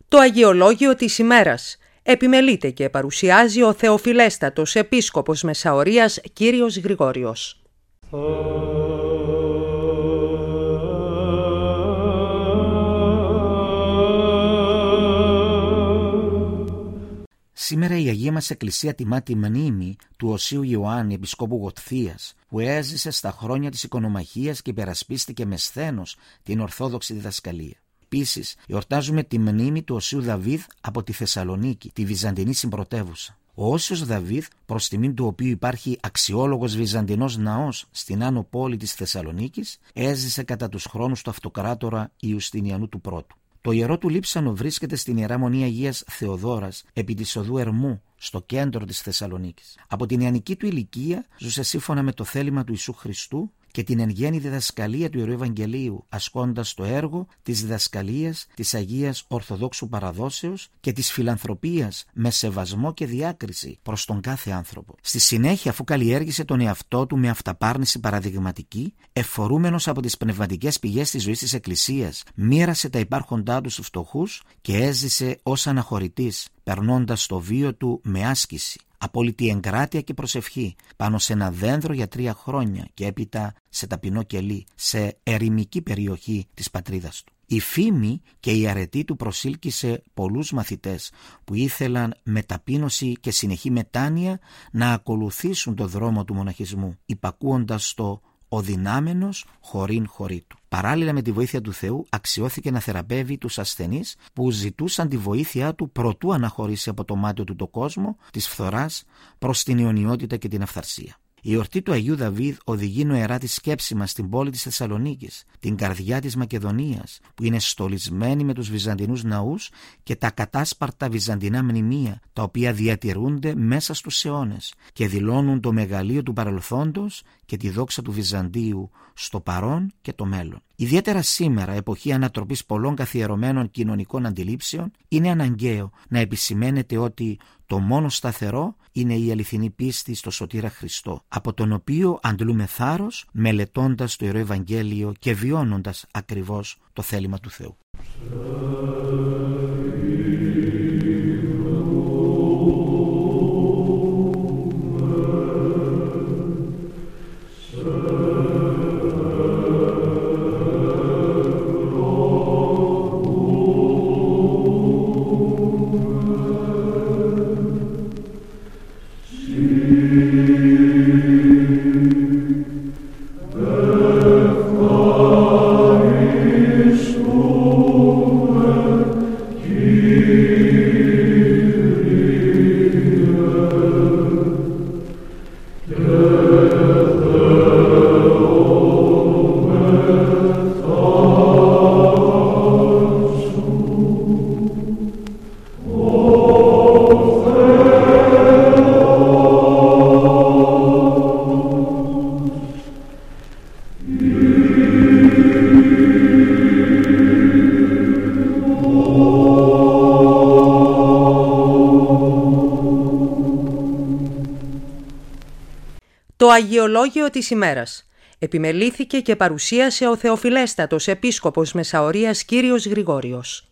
Το Αγιολόγιο της ημέρας επιμελείται και παρουσιάζει ο Θεοφιλέστατος Επίσκοπος Μεσαωρίας Κύριος Γρηγόριος. Σήμερα η Αγία μας Εκκλησία τιμά τη μνήμη του Οσίου Ιωάννη, Επισκόπου Γοτθίας, που έζησε στα χρόνια της οικονομαχίας και υπερασπίστηκε με σθένος την Ορθόδοξη διδασκαλία. Επίσης, εορτάζουμε τη μνήμη του Οσίου Δαβίδ από τη Θεσσαλονίκη, τη Βυζαντινή συμπρωτεύουσα. Ο Όσιος Δαβίδ, προς τιμήν του οποίου υπάρχει αξιόλογος βυζαντινός ναός στην άνω πόλη της Θεσσαλονίκης, έζησε κατά τους χρόνους του αυτοκράτορα Ιουστινιανού του Πρώτου. Το ιερό του λείψανο βρίσκεται στην Ιερά Μονή Αγίας Θεοδόρας επί της οδού Ερμού, στο κέντρο της Θεσσαλονίκης. Από την νεανική του ηλικία ζούσε σύμφωνα με το θέλημα του Ιησού Χριστού και την εν γέννη διδασκαλία του Ιερού Ευαγγελίου, ασκώντας το έργο της διδασκαλίας της Αγίας Ορθοδόξου Παραδόσεως και της φιλανθρωπίας με σεβασμό και διάκριση προς τον κάθε άνθρωπο. Στη συνέχεια, αφού καλλιέργησε τον εαυτό του με αυταπάρνηση παραδειγματική, εφορούμενος από τις πνευματικές πηγές της ζωής της Εκκλησίας, μοίρασε τα υπάρχοντά του στους φτωχούς και έζησε ως αναχωρητής, περνώντας το βίο του με άσκηση, απόλυτη εγκράτεια και προσευχή, πάνω σε ένα δένδρο για 3 χρόνια και έπειτα σε ταπεινό κελί, σε ερημική περιοχή της πατρίδας του. Η φήμη και η αρετή του προσήλκησε πολλούς μαθητές που ήθελαν με ταπείνωση και συνεχή μετάνοια να ακολουθήσουν το δρόμο του μοναχισμού, υπακούοντας το «ο δυνάμενος χωρήν χωρί του». Παράλληλα με τη βοήθεια του Θεού αξιώθηκε να θεραπεύει τους ασθενείς που ζητούσαν τη βοήθειά του προτού αναχωρήσει από το μάτιο του το κόσμο της φθοράς προς την αιωνιότητα και την αυθαρσία. Η εορτή του Αγίου Δαβίδ οδηγεί νοερά τη σκέψη μας στην πόλη της Θεσσαλονίκης, την καρδιά της Μακεδονίας, που είναι στολισμένη με τους βυζαντινούς ναούς και τα κατάσπαρτα βυζαντινά μνημεία, τα οποία διατηρούνται μέσα στους αιώνες και δηλώνουν το μεγαλείο του παρελθόντος και τη δόξα του Βυζαντίου στο παρόν και το μέλλον. Ιδιαίτερα σήμερα, εποχή ανατροπής πολλών καθιερωμένων κοινωνικών αντιλήψεων, είναι αναγκαίο να επισημαίνεται ότι το μόνο σταθερό είναι η αληθινή πίστη στο Σωτήρα Χριστό, από τον οποίο αντλούμε θάρρος μελετώντας το Ιερό Ευαγγέλιο και βιώνοντας ακριβώς το θέλημα του Θεού. Το Αγιολόγιο της ημέρας επιμελήθηκε και παρουσίασε ο Θεοφιλέστατος Επίσκοπος Μεσαωρίας Κύριος Γρηγόριος.